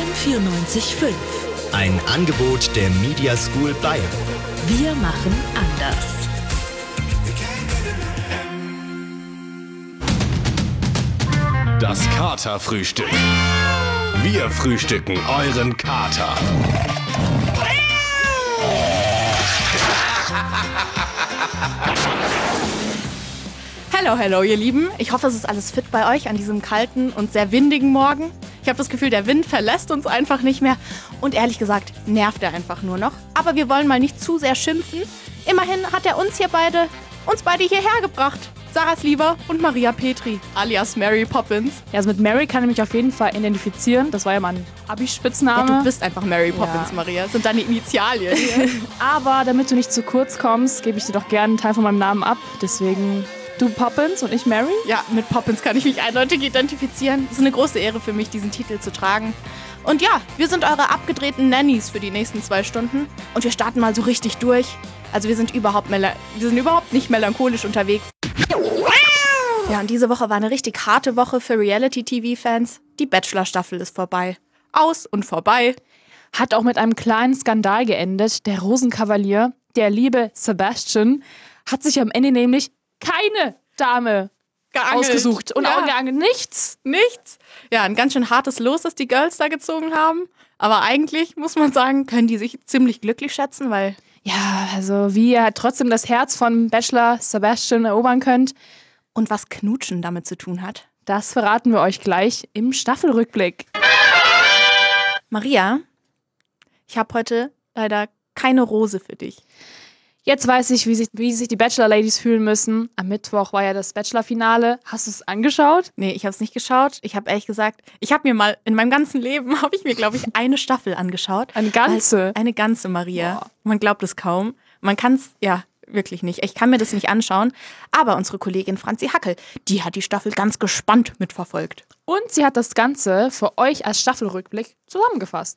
94.5. Ein Angebot der Media School Bayern. Wir machen anders. Das Katerfrühstück. Wir frühstücken euren Kater. Hello, ihr Lieben. Ich hoffe, es ist alles fit bei euch an diesem kalten und sehr windigen Morgen. Ich habe das Gefühl, der Wind verlässt uns einfach nicht mehr. Und ehrlich gesagt, nervt er einfach nur noch. Aber wir wollen mal nicht zu sehr schimpfen. Immerhin hat er uns beide hierher gebracht. Sarah Sliver und Maria Petri, alias Mary Poppins. Ja, also mit Mary kann ich mich auf jeden Fall identifizieren. Das war ja mein Abi-Spitzname. Ja, du bist einfach Mary Poppins, ja. Maria. Das sind deine Initialien. Aber damit du nicht zu kurz kommst, gebe ich dir doch gerne einen Teil von meinem Namen ab. Deswegen du Poppins und ich Mary. Ja, mit Poppins kann ich mich eindeutig identifizieren. Es ist eine große Ehre für mich, diesen Titel zu tragen. Und ja, wir sind eure abgedrehten Nannies für die nächsten 2 Stunden. Und wir starten mal so richtig durch. Also wir sind überhaupt nicht melancholisch unterwegs. Ja, und diese Woche war eine richtig harte Woche für Reality-TV-Fans. Die Bachelor-Staffel ist vorbei. Aus und vorbei. Hat auch mit einem kleinen Skandal geendet. Der Rosenkavalier, der liebe Sebastian, hat sich am Ende nämlich keine Dame ausgesucht. Und auch geangelt. Nichts. Ja, ein ganz schön hartes Los, das die Girls da gezogen haben. Aber eigentlich, muss man sagen, können die sich ziemlich glücklich schätzen, weil... Ja, also wie ihr trotzdem das Herz von Bachelor Sebastian erobern könnt. Und was Knutschen damit zu tun hat, das verraten wir euch gleich im Staffelrückblick. Maria, ich habe heute leider keine Rose für dich. Jetzt weiß ich, wie sich die Bachelor-Ladies fühlen müssen. Am Mittwoch war ja das Bachelor-Finale. Hast du es angeschaut? Nee, ich habe es nicht geschaut. Ich habe ehrlich gesagt, in meinem ganzen Leben, glaube ich, eine Staffel angeschaut. Eine ganze? Eine ganze, Maria. Boah. Man glaubt es kaum. Man kann es, wirklich nicht. Ich kann mir das nicht anschauen. Aber unsere Kollegin Franzi Hackel, die hat die Staffel ganz gespannt mitverfolgt. Und sie hat das Ganze für euch als Staffelrückblick zusammengefasst.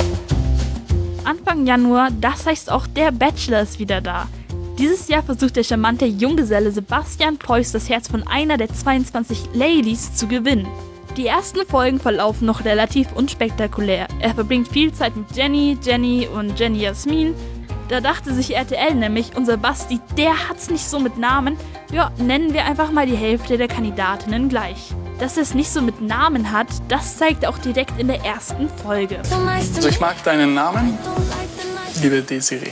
Anfang Januar, das heißt auch der Bachelor ist wieder da. Dieses Jahr versucht der charmante Junggeselle Sebastian Preuß das Herz von einer der 22 Ladies zu gewinnen. Die ersten Folgen verlaufen noch relativ unspektakulär. Er verbringt viel Zeit mit Jenny und Jenny Jasmin. Da dachte sich RTL nämlich, unser Basti, der hat's nicht so mit Namen. Ja, nennen wir einfach mal die Hälfte der Kandidatinnen gleich. Dass er es nicht so mit Namen hat, das zeigt er auch direkt in der ersten Folge. Also ich mag deinen Namen, liebe Desiree.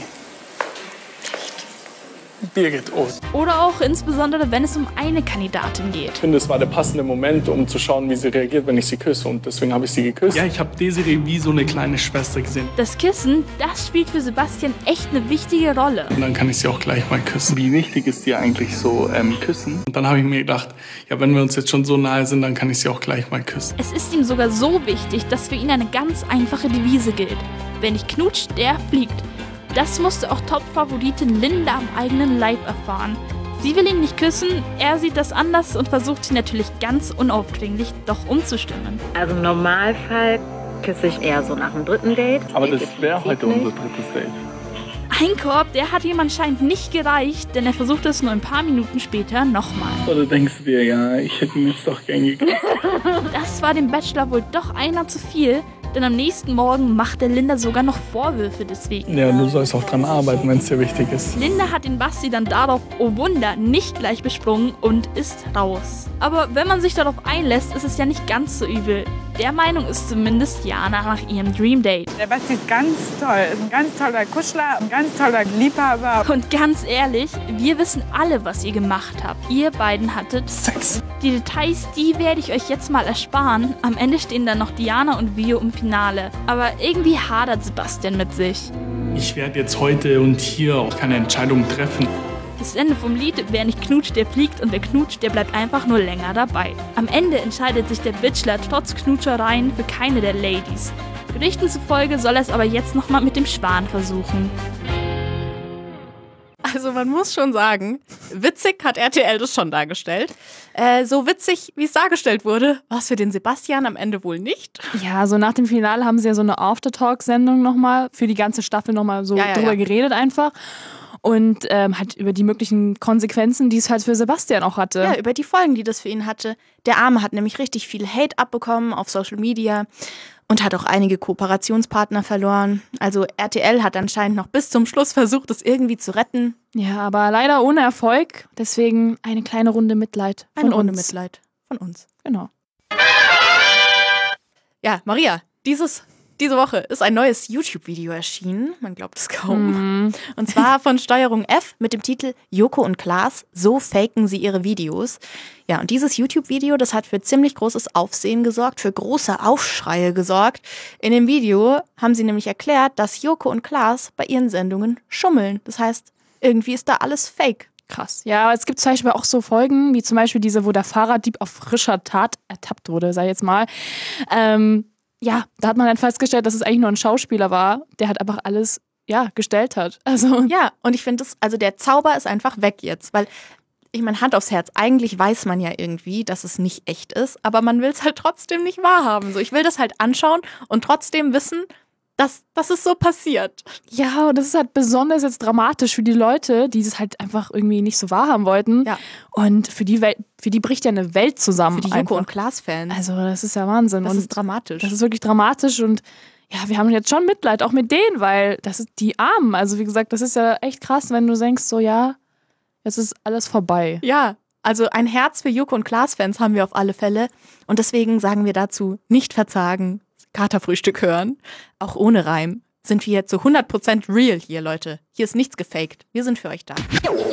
Birgit Ost. Oder auch insbesondere, wenn es um eine Kandidatin geht. Ich finde, es war der passende Moment, um zu schauen, wie sie reagiert, wenn ich sie küsse. Und deswegen habe ich sie geküsst. Ja, ich habe Desiree wie so eine kleine Schwester gesehen. Das Kissen, das spielt für Sebastian echt eine wichtige Rolle. Und dann kann ich sie auch gleich mal küssen. Wie wichtig ist dir eigentlich so Küssen? Und dann habe ich mir gedacht, ja, wenn wir uns jetzt schon so nahe sind, dann kann ich sie auch gleich mal küssen. Es ist ihm sogar so wichtig, dass für ihn eine ganz einfache Devise gilt. Wer nicht knutscht, der fliegt. Das musste auch Top-Favoritin Linda am eigenen Leib erfahren. Sie will ihn nicht küssen, er sieht das anders und versucht sie natürlich ganz unaufdringlich doch umzustimmen. Also im Normalfall küsse ich eher so nach dem 3. Date. Aber das wäre heute unser 3. Date. Ein Korb, der hat ihm anscheinend nicht gereicht, denn er versucht es nur ein paar Minuten später nochmal. Oder denkst du dir, ja, ich hätte ihn jetzt doch gern geküsst? Das war dem Bachelor wohl doch einer zu viel, denn am nächsten Morgen macht der Linda sogar noch Vorwürfe deswegen. Ja, du sollst auch dran arbeiten, wenn es dir wichtig ist. Linda hat den Basti dann darauf, oh Wunder, nicht gleich besprungen und ist raus. Aber wenn man sich darauf einlässt, ist es ja nicht ganz so übel. Der Meinung ist zumindest Jana nach ihrem Dream Date. Der Basti ist ganz toll, ist ein ganz toller Kuschler, ein ganz toller Liebhaber. Und ganz ehrlich, wir wissen alle, was ihr gemacht habt. Ihr beiden hattet Sex. Die Details, die werde ich euch jetzt mal ersparen. Am Ende stehen dann noch Diana und Vio im Finale. Aber irgendwie hadert Sebastian mit sich. Ich werde jetzt heute und hier auch keine Entscheidung treffen. Das Ende vom Lied, wer nicht knutscht, der fliegt und wer knutscht, der bleibt einfach nur länger dabei. Am Ende entscheidet sich der Bachelor trotz Knutschereien für keine der Ladies. Berichten zufolge soll er es aber jetzt nochmal mit dem Schwan versuchen. Also man muss schon sagen, witzig hat RTL das schon dargestellt. So witzig, wie es dargestellt wurde, war es für den Sebastian am Ende wohl nicht. Ja, so nach dem Finale haben sie ja so eine Aftertalk-Sendung nochmal für die ganze Staffel nochmal so drüber geredet einfach. und halt über die möglichen Konsequenzen, die es halt für Sebastian auch hatte. Ja, über die Folgen, die das für ihn hatte. Der Arme hat nämlich richtig viel Hate abbekommen auf Social Media und hat auch einige Kooperationspartner verloren. Also RTL hat anscheinend noch bis zum Schluss versucht, es irgendwie zu retten. Ja, aber leider ohne Erfolg. Deswegen eine kleine Runde Mitleid von uns. Eine Runde Mitleid von uns. Genau. Ja, Maria, diese Woche ist ein neues YouTube-Video erschienen. Man glaubt es kaum. Und zwar von Steuerung F mit dem Titel Joko und Klaas, so faken sie ihre Videos. Ja, und dieses YouTube-Video, das hat für ziemlich großes Aufsehen gesorgt, für große Aufschreie gesorgt. In dem Video haben sie nämlich erklärt, dass Joko und Klaas bei ihren Sendungen schummeln. Das heißt, irgendwie ist da alles fake. Krass. Ja, es gibt zum Beispiel auch so Folgen, wie zum Beispiel diese, wo der Fahrraddieb auf frischer Tat ertappt wurde, sag ich jetzt mal. Ja, da hat man dann festgestellt, dass es eigentlich nur ein Schauspieler war, der halt einfach alles, gestellt hat. Also ja, und ich finde der Zauber ist einfach weg jetzt, weil, ich meine, Hand aufs Herz, eigentlich weiß man ja irgendwie, dass es nicht echt ist, aber man will es halt trotzdem nicht wahrhaben. So, ich will das halt anschauen und trotzdem wissen, dass es so passiert. Ja, und das ist halt besonders jetzt dramatisch für die Leute, die es halt einfach irgendwie nicht so wahrhaben wollten. Ja. Und für die bricht ja eine Welt zusammen. Für die Joko und Klaas-Fans. Also das ist ja Wahnsinn. Das ist dramatisch. Das ist wirklich dramatisch und ja, wir haben jetzt schon Mitleid, auch mit denen, weil das ist die Armen. Also wie gesagt, das ist ja echt krass, wenn du denkst so, ja, jetzt ist alles vorbei. Ja, also ein Herz für Joko und Klaas-Fans haben wir auf alle Fälle. Und deswegen sagen wir dazu, nicht verzagen, Katerfrühstück hören, auch ohne Reim, sind wir zu 100% real hier, Leute. Hier ist nichts gefaked. Wir sind für euch da.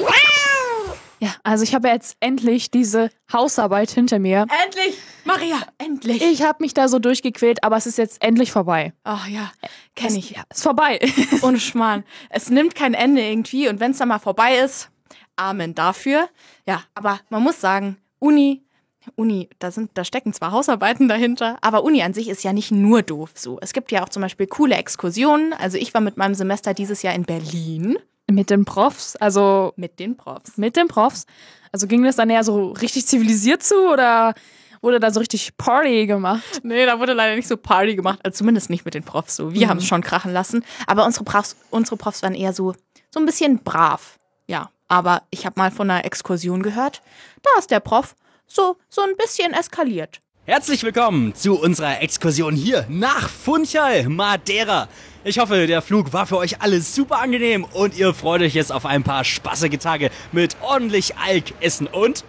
Ja, also ich habe jetzt endlich diese Hausarbeit hinter mir. Endlich! Maria, endlich! Ich habe mich da so durchgequält, aber es ist jetzt endlich vorbei. Ach ja, kenn ich. Ja, ist vorbei. Ohne Schmarrn. Es nimmt kein Ende irgendwie und wenn es dann mal vorbei ist, Amen dafür. Ja, aber man muss sagen, Uni, da stecken zwar Hausarbeiten dahinter, aber Uni an sich ist ja nicht nur doof so. Es gibt ja auch zum Beispiel coole Exkursionen. Also ich war mit meinem Semester dieses Jahr in Berlin. Mit den Profs? Also mit den Profs. Mit den Profs? Also ging das dann eher so richtig zivilisiert zu oder wurde da so richtig Party gemacht? Nee, da wurde leider nicht so Party gemacht, also zumindest nicht mit den Profs so. Wir haben es schon krachen lassen, aber unsere Profs waren eher so ein bisschen brav. Ja, aber ich habe mal von einer Exkursion gehört, da ist der Prof so ein bisschen eskaliert. Herzlich willkommen zu unserer Exkursion hier nach Funchal, Madeira. Ich hoffe, der Flug war für euch alles super angenehm und ihr freut euch jetzt auf ein paar spaßige Tage mit ordentlich Alk, Essen und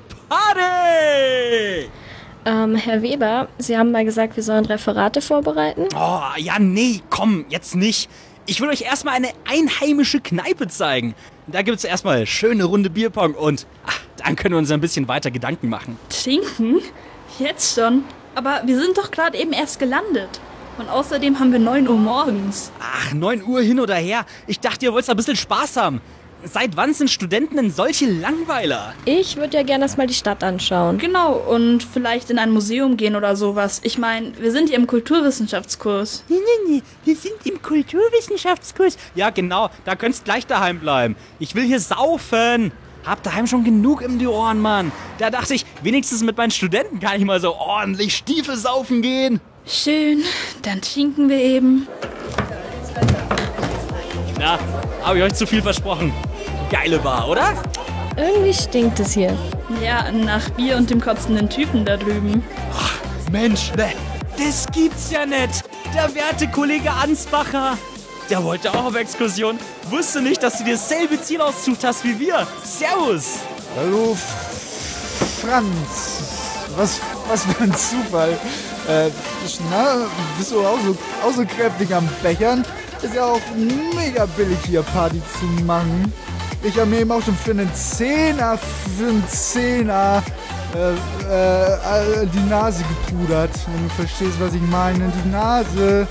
Party! Herr Weber, Sie haben mal gesagt, wir sollen Referate vorbereiten. Oh, ja, nee, komm, jetzt nicht. Ich will euch erstmal eine einheimische Kneipe zeigen. Da gibt's erstmal schöne Runde Bierpong und dann können wir uns ein bisschen weiter Gedanken machen. Trinken? Jetzt schon? Aber wir sind doch gerade eben erst gelandet. Und außerdem haben wir 9 Uhr morgens. Ach, 9 Uhr hin oder her. Ich dachte, ihr wollt ein bisschen Spaß haben. Seit wann sind Studenten denn solche Langweiler? Ich würde ja gerne erstmal die Stadt anschauen. Genau, und vielleicht in ein Museum gehen oder sowas. Ich meine, wir sind hier im Kulturwissenschaftskurs. Nee, wir sind im Kulturwissenschaftskurs. Ja, genau, da könntest gleich daheim bleiben. Ich will hier saufen. Hab daheim schon genug um die Ohren, Mann. Da dachte ich, wenigstens mit meinen Studenten kann ich mal so ordentlich Stiefel saufen gehen. Schön, dann trinken wir eben. Na, habe ich euch zu viel versprochen. Geile Bar, oder? Irgendwie stinkt es hier. Ja, nach Bier und dem kotzenden Typen da drüben. Ach, Mensch, das gibt's ja nicht. Der werte Kollege Ansbacher. Der wollte auch auf Exkursion. Wusste nicht, dass du dir dasselbe Ziel ausgesucht hast wie wir. Servus. Hallo, Franz. Was für ein Zufall. Bist du auch so kräftig am Bechern? Ist ja auch mega billig hier Party zu machen. Ich habe mir eben auch schon für einen Zehner die Nase gepudert. Wenn du verstehst, was ich meine. Die Nase.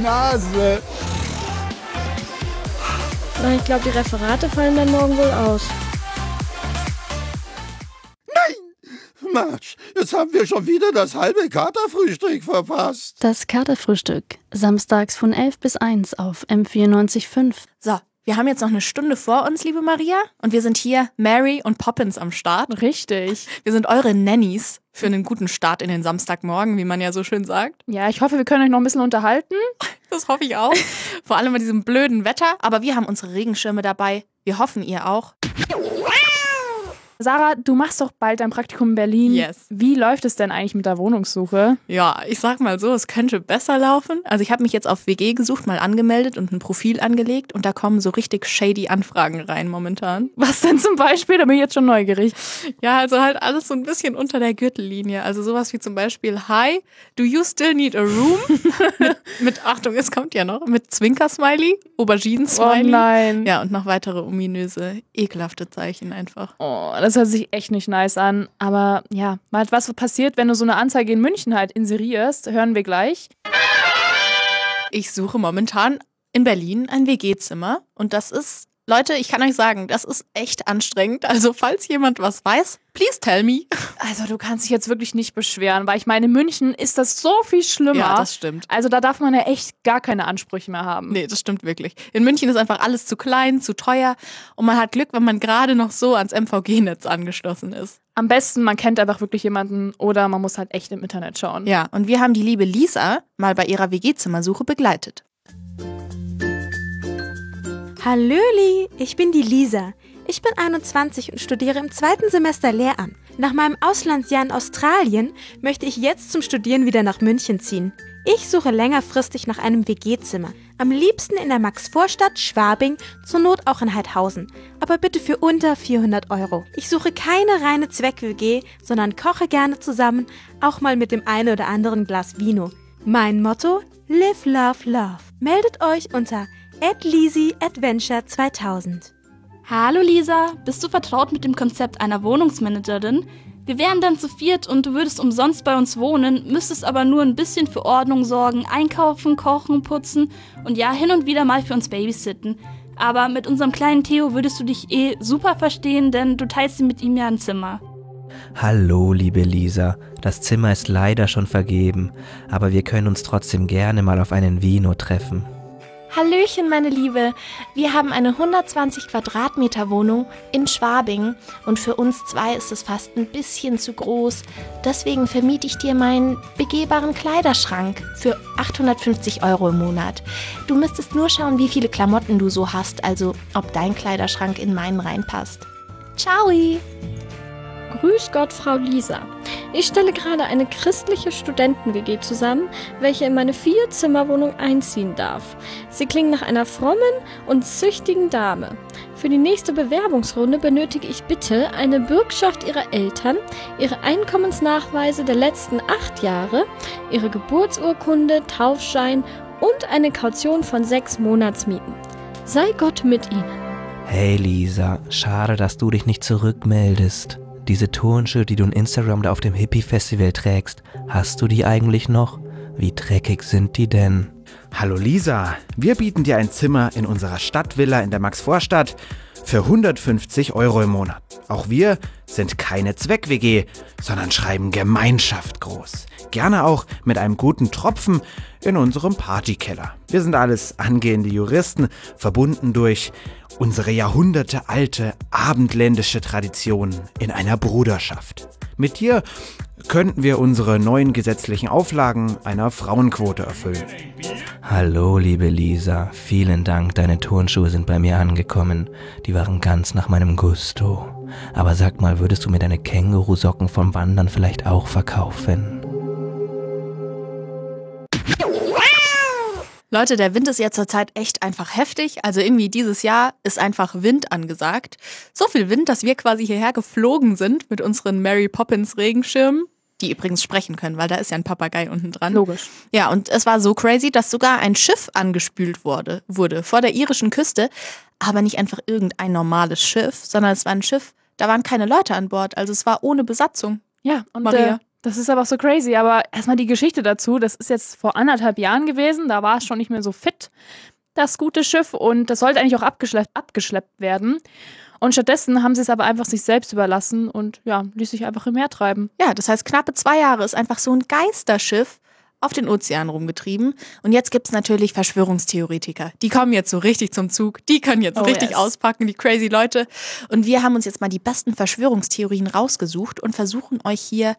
Ich glaube, die Referate fallen dann morgen wohl aus. Mensch, jetzt haben wir schon wieder das halbe Katerfrühstück verpasst. Das Katerfrühstück, samstags von 11 bis 1 auf M94.5. So, wir haben jetzt noch eine Stunde vor uns, liebe Maria. Und wir sind hier, Mary und Poppins am Start. Richtig. Wir sind eure Nannies für einen guten Start in den Samstagmorgen, wie man ja so schön sagt. Ja, ich hoffe, wir können euch noch ein bisschen unterhalten. Das hoffe ich auch. Vor allem bei diesem blöden Wetter. Aber wir haben unsere Regenschirme dabei. Wir hoffen, ihr auch. Sarah, du machst doch bald dein Praktikum in Berlin. Yes. Wie läuft es denn eigentlich mit der Wohnungssuche? Ja, ich sag mal so, es könnte besser laufen. Also ich habe mich jetzt auf WG gesucht, mal angemeldet und ein Profil angelegt und da kommen so richtig shady Anfragen rein momentan. Was denn zum Beispiel? Da bin ich jetzt schon neugierig. Ja, also halt alles so ein bisschen unter der Gürtellinie. Also sowas wie zum Beispiel, hi, do you still need a room? mit Achtung, es kommt ja noch, mit Zwinker-Smiley, Auberginen-Smiley. Oh nein. Ja, und noch weitere ominöse, ekelhafte Zeichen einfach. Oh, das hört sich echt nicht nice an. Aber ja, was passiert, wenn du so eine Anzeige in München halt inserierst, hören wir gleich. Ich suche momentan in Berlin ein WG-Zimmer und das ist, Leute, ich kann euch sagen, das ist echt anstrengend. Also falls jemand was weiß, please tell me. Also du kannst dich jetzt wirklich nicht beschweren, weil ich meine, in München ist das so viel schlimmer. Ja, das stimmt. Also da darf man ja echt gar keine Ansprüche mehr haben. Nee, das stimmt wirklich. In München ist einfach alles zu klein, zu teuer und man hat Glück, wenn man gerade noch so ans MVG-Netz angeschlossen ist. Am besten, man kennt einfach wirklich jemanden oder man muss halt echt im Internet schauen. Ja, und wir haben die liebe Lisa mal bei ihrer WG-Zimmersuche begleitet. Hallöli, ich bin die Lisa. Ich bin 21 und studiere im 2. Semester Lehramt. Nach meinem Auslandsjahr in Australien möchte ich jetzt zum Studieren wieder nach München ziehen. Ich suche längerfristig nach einem WG-Zimmer. Am liebsten in der Maxvorstadt, Schwabing, zur Not auch in Heidhausen. Aber bitte für unter 400 €. Ich suche keine reine Zweck-WG, sondern koche gerne zusammen, auch mal mit dem einen oder anderen Glas Vino. Mein Motto? Live, Love, Love. Meldet euch unter @LeasyAdventure2000. Hallo Lisa, bist du vertraut mit dem Konzept einer Wohnungsmanagerin? Wir wären dann zu viert und du würdest umsonst bei uns wohnen, müsstest aber nur ein bisschen für Ordnung sorgen, einkaufen, kochen, putzen und ja, hin und wieder mal für uns babysitten. Aber mit unserem kleinen Theo würdest du dich super verstehen, denn du teilst mit ihm ja ein Zimmer. Hallo, liebe Lisa. Das Zimmer ist leider schon vergeben, aber wir können uns trotzdem gerne mal auf einen Vino treffen. Hallöchen, meine Liebe. Wir haben eine 120 Quadratmeter Wohnung in Schwabing und für uns zwei ist es fast ein bisschen zu groß. Deswegen vermiete ich dir meinen begehbaren Kleiderschrank für 850 € im Monat. Du müsstest nur schauen, wie viele Klamotten du so hast, also ob dein Kleiderschrank in meinen reinpasst. Ciao! Grüß Gott, Frau Lisa. Ich stelle gerade eine christliche Studenten-WG zusammen, welche in meine 4-Zimmer-Wohnung einziehen darf. Sie klingt nach einer frommen und züchtigen Dame. Für die nächste Bewerbungsrunde benötige ich bitte eine Bürgschaft Ihrer Eltern, Ihre Einkommensnachweise der letzten 8 Jahre, Ihre Geburtsurkunde, Taufschein und eine Kaution von 6 Monatsmieten. Sei Gott mit Ihnen. Hey Lisa, schade, dass du dich nicht zurückmeldest. Diese Turnschuhe, die du in Instagram da auf dem Hippie-Festival trägst, hast du die eigentlich noch? Wie dreckig sind die denn? Hallo Lisa, wir bieten dir ein Zimmer in unserer Stadtvilla in der Maxvorstadt für 150 € im Monat. Auch wir sind keine Zweck-WG, sondern schreiben Gemeinschaft groß. Gerne auch mit einem guten Tropfen in unserem Partykeller. Wir sind alles angehende Juristen, verbunden durch unsere jahrhundertealte abendländische Tradition in einer Bruderschaft. Mit dir könnten wir unsere neuen gesetzlichen Auflagen einer Frauenquote erfüllen. Hallo, liebe Lisa. Vielen Dank, deine Turnschuhe sind bei mir angekommen. Die waren ganz nach meinem Gusto. Aber sag mal, würdest du mir deine Kängurusocken vom Wandern vielleicht auch verkaufen? Leute, der Wind ist ja zurzeit echt einfach heftig. Also irgendwie dieses Jahr ist einfach Wind angesagt. So viel Wind, dass wir quasi hierher geflogen sind mit unseren Mary Poppins Regenschirmen, die übrigens sprechen können, weil da ist ja ein Papagei unten dran. Logisch. Ja, und es war so crazy, dass sogar ein Schiff angespült wurde vor der irischen Küste. Aber nicht einfach irgendein normales Schiff, sondern es war ein Schiff, da waren keine Leute an Bord. Also es war ohne Besatzung. Ja, und Maria. Das ist aber auch so crazy, aber erstmal die Geschichte dazu, das ist jetzt vor 1,5 Jahren gewesen, da war es schon nicht mehr so fit, das gute Schiff, und das sollte eigentlich auch abgeschleppt werden. Und stattdessen haben sie es aber einfach sich selbst überlassen und ja, ließ sich einfach im Meer treiben. Ja, das heißt, knappe 2 Jahre ist einfach so ein Geisterschiff auf den Ozean rumgetrieben. Und jetzt gibt's natürlich Verschwörungstheoretiker. Die kommen jetzt so richtig zum Zug. Die können jetzt richtig auspacken, die crazy Leute. Und wir haben uns jetzt mal die besten Verschwörungstheorien rausgesucht und versuchen euch hier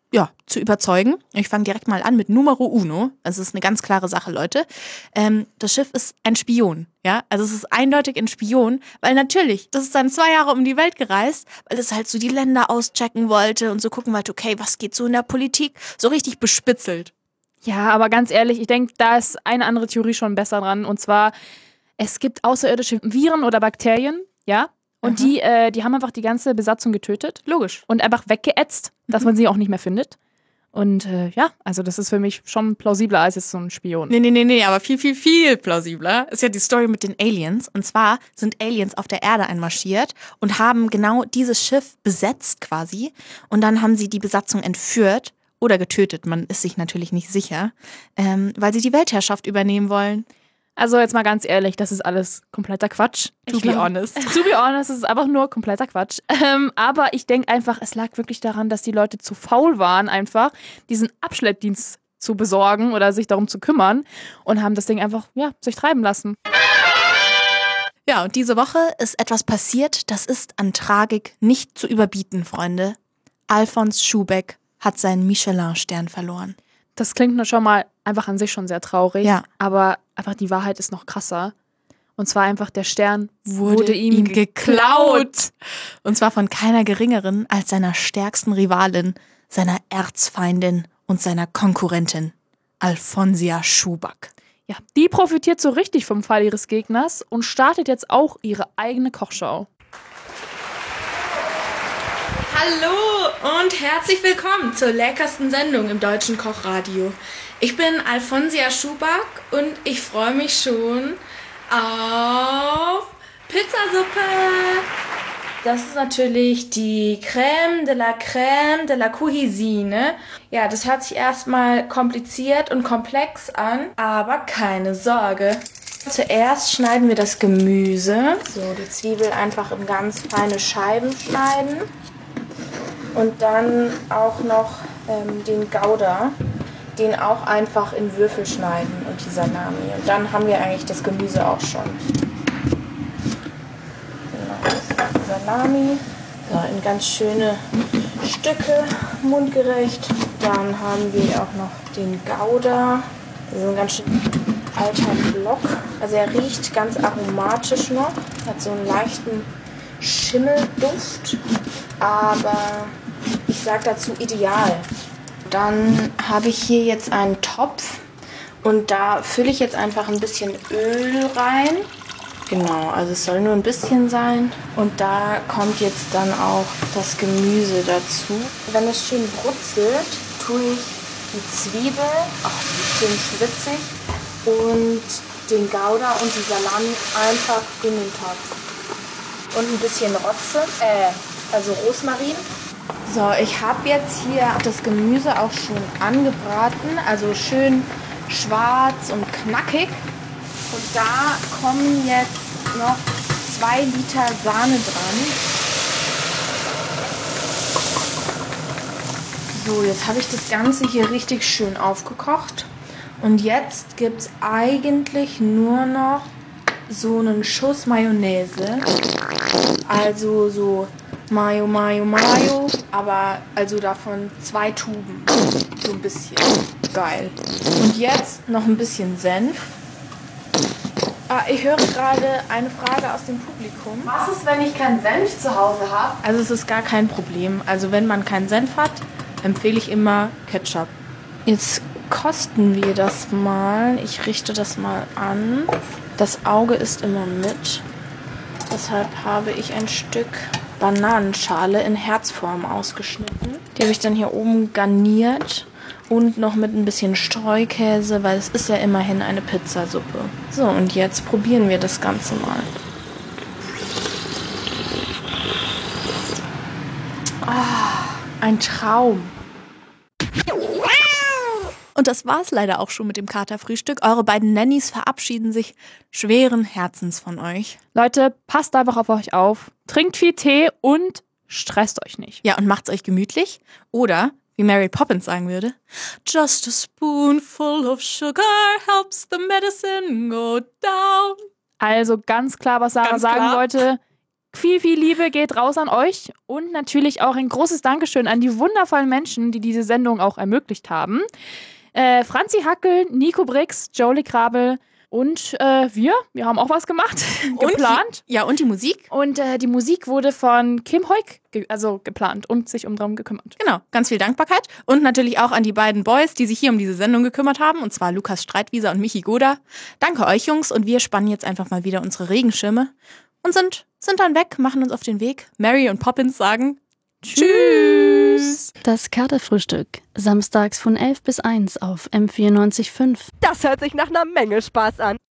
zu überzeugen. Ich fange direkt mal an mit Numero Uno. Also es ist eine ganz klare Sache, Leute. Das Schiff ist ein Spion. Ja, also es ist eindeutig ein Spion, weil natürlich, das ist dann 2 Jahre um die Welt gereist, weil es halt so die Länder auschecken wollte und so gucken wollte, okay, was geht so in der Politik? So richtig bespitzelt. Ja, aber ganz ehrlich, ich denke, da ist eine andere Theorie schon besser dran. Und zwar, es gibt außerirdische Viren oder Bakterien, ja, und die haben einfach die ganze Besatzung getötet. Logisch. Und einfach weggeätzt, dass man sie auch nicht mehr findet. Und also das ist für mich schon plausibler als jetzt so ein Spion. Nee, aber viel, viel, viel plausibler ist ja die Story mit den Aliens. Und zwar sind Aliens auf der Erde einmarschiert und haben genau dieses Schiff besetzt quasi. Und dann haben sie die Besatzung entführt oder getötet. Man ist sich natürlich nicht sicher, weil sie die Weltherrschaft übernehmen wollen. Also jetzt mal ganz ehrlich, das ist alles kompletter Quatsch. To be honest, es ist einfach nur kompletter Quatsch. Aber ich denke einfach, es lag wirklich daran, dass die Leute zu faul waren, einfach diesen Abschleppdienst zu besorgen oder sich darum zu kümmern und haben das Ding einfach, sich treiben lassen. Ja, und diese Woche ist etwas passiert, das ist an Tragik nicht zu überbieten, Freunde. Alfons Schubeck hat seinen Michelin-Stern verloren. Das klingt nur schon mal einfach an sich schon sehr traurig. Ja. Aber einfach die Wahrheit ist noch krasser. Und zwar einfach, der Stern wurde ihm geklaut. Und zwar von keiner geringeren als seiner stärksten Rivalin, seiner Erzfeindin und seiner Konkurrentin, Alfonsia Schubeck. Ja, die profitiert so richtig vom Fall ihres Gegners und startet jetzt auch ihre eigene Kochshow. Hallo und herzlich willkommen zur leckersten Sendung im deutschen Kochradio. Ich bin Alfonsia Schubeck und ich freue mich schon auf Pizzasuppe. Das ist natürlich die Crème de la Cuisine. Ja, das hört sich erstmal kompliziert und komplex an, aber keine Sorge. Zuerst schneiden wir das Gemüse. So, die Zwiebel einfach in ganz feine Scheiben schneiden. Und dann auch noch den Gouda, den auch einfach in Würfel schneiden und die Salami. Und dann haben wir eigentlich das Gemüse auch schon. Genau, Salami, so, in ganz schöne Stücke, mundgerecht. Dann haben wir auch noch den Gouda, so ein ganz schön alter Block. Also er riecht ganz aromatisch noch, hat so einen leichten Schimmelduft, aber ich sage dazu ideal. Dann habe ich hier jetzt einen Topf und da fülle ich jetzt einfach ein bisschen Öl rein. Genau, also es soll nur ein bisschen sein. Und da kommt jetzt dann auch das Gemüse dazu. Wenn es schön brutzelt, tue ich die Zwiebel, auch ein bisschen schwitzig, und den Gouda und die Salami einfach in den Topf. Und ein bisschen Rosmarin. So, ich habe jetzt hier das Gemüse auch schon angebraten, also schön schwarz und knackig. Und da kommen jetzt noch 2 Liter Sahne dran. So, jetzt habe ich das Ganze hier richtig schön aufgekocht. Und jetzt gibt es eigentlich nur noch so einen Schuss Mayonnaise. Also so Mayo, aber also davon 2 Tuben. So ein bisschen. Geil. Und jetzt noch ein bisschen Senf. Ich höre gerade eine Frage aus dem Publikum. Was ist, wenn ich keinen Senf zu Hause habe? Also es ist gar kein Problem. Also wenn man keinen Senf hat, empfehle ich immer Ketchup. Jetzt kosten wir das mal. Ich richte das mal an. Das Auge ist immer mit. Deshalb habe ich ein Stück Bananenschale in Herzform ausgeschnitten. Die habe ich dann hier oben garniert und noch mit ein bisschen Streukäse, weil es ist ja immerhin eine Pizzasuppe. So, und jetzt probieren wir das Ganze mal. Ein Traum. Und das war's leider auch schon mit dem Katerfrühstück. Eure beiden Nannies verabschieden sich schweren Herzens von euch. Leute, passt einfach auf euch auf. Trinkt viel Tee und stresst euch nicht. Ja, und macht's euch gemütlich. Oder, wie Mary Poppins sagen würde, just a spoonful of sugar helps the medicine go down. Also ganz klar, was Sarah sagen wollte. Viel, viel Liebe geht raus an euch und natürlich auch ein großes Dankeschön an die wundervollen Menschen, die diese Sendung auch ermöglicht haben. Franzi Hackel, Nico Brix, Jolie Krabel und wir haben auch was gemacht, geplant. Und die Musik. Und die Musik wurde von Kim Heuk geplant und sich darum gekümmert. Genau, ganz viel Dankbarkeit. Und natürlich auch an die beiden Boys, die sich hier um diese Sendung gekümmert haben, und zwar Lukas Streitwieser und Michi Goda. Danke euch, Jungs, und wir spannen jetzt einfach mal wieder unsere Regenschirme und sind dann weg, machen uns auf den Weg. Mary und Poppins sagen Tschüss. Das Katerfrühstück, samstags von 11 bis 1 auf M94.5. Das hört sich nach einer Menge Spaß an.